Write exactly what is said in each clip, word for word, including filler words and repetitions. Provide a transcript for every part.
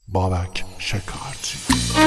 بابک شکارچی.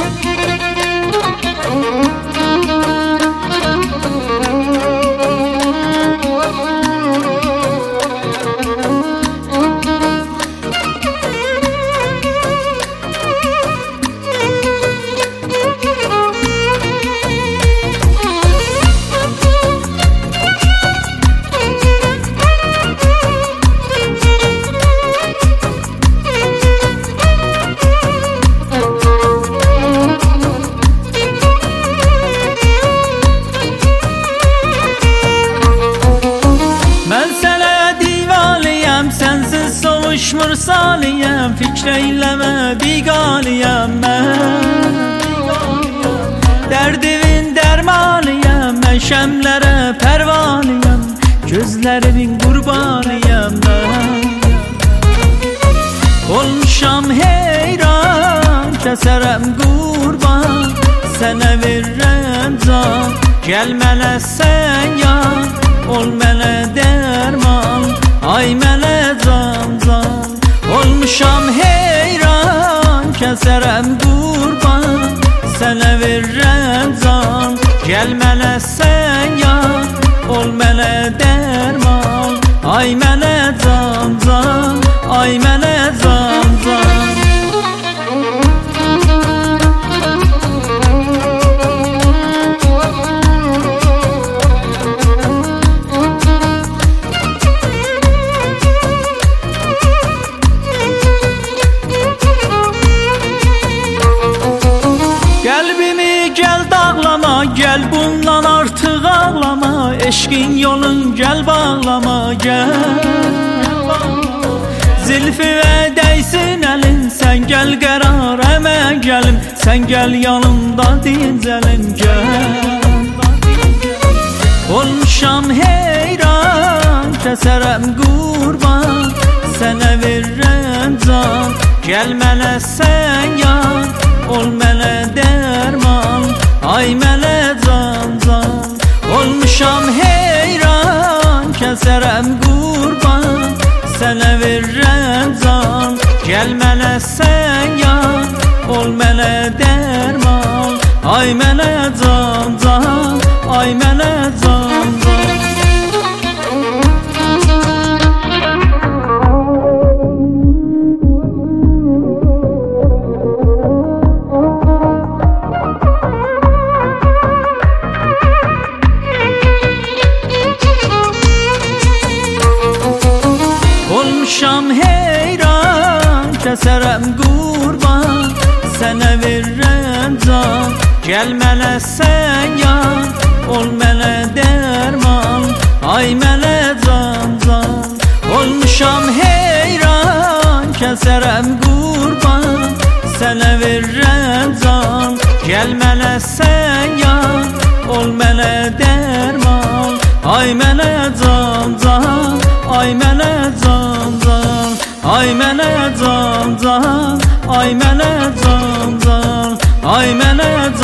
Soğuşmur saliyem, fikreyleme biganiyem ben. Derdimin dermaniyem, ben şemlere pervaniyem, gözlerimin kurbaniyem ben. Olmuşam heyran, keserem kurban, sana veririm can. Gel mele sen yan, ol mele derman, ay mele can can. Olmuşam heyran, keserem kurban, sana veririm can. Gel mele sen yan, ol mele derman, ay mele can can, ay mele can can. Kalbimi gel dağlama, gel bundan artık ağlama. Eşkin yolun gel bağlama gel. Zilfi ve değsin elin, sen gel karar hemen gelim. Sen gel yanımda dincelim gel. Olmuşam heyran, keserem kurban, sana veririm can. Gel mele sen yan, ol mele derman, ay mele can can. Olmuşam heyran, keserem kurban, sana veririm can. Gel mele sen yan, ol mele derman, ay mele can can, ay mele can can. Olmuşam heyran, keserem kurban, sana veririm can. Gel mele sen yan, ol mele derman, ay mele can can. Olmuşam heyran, keserem kurban, sana veririm can. Gel mele sen yan, ol mele derman, ay mele can can, ay mele can can, ay mele can can, ay mele can can, ay mele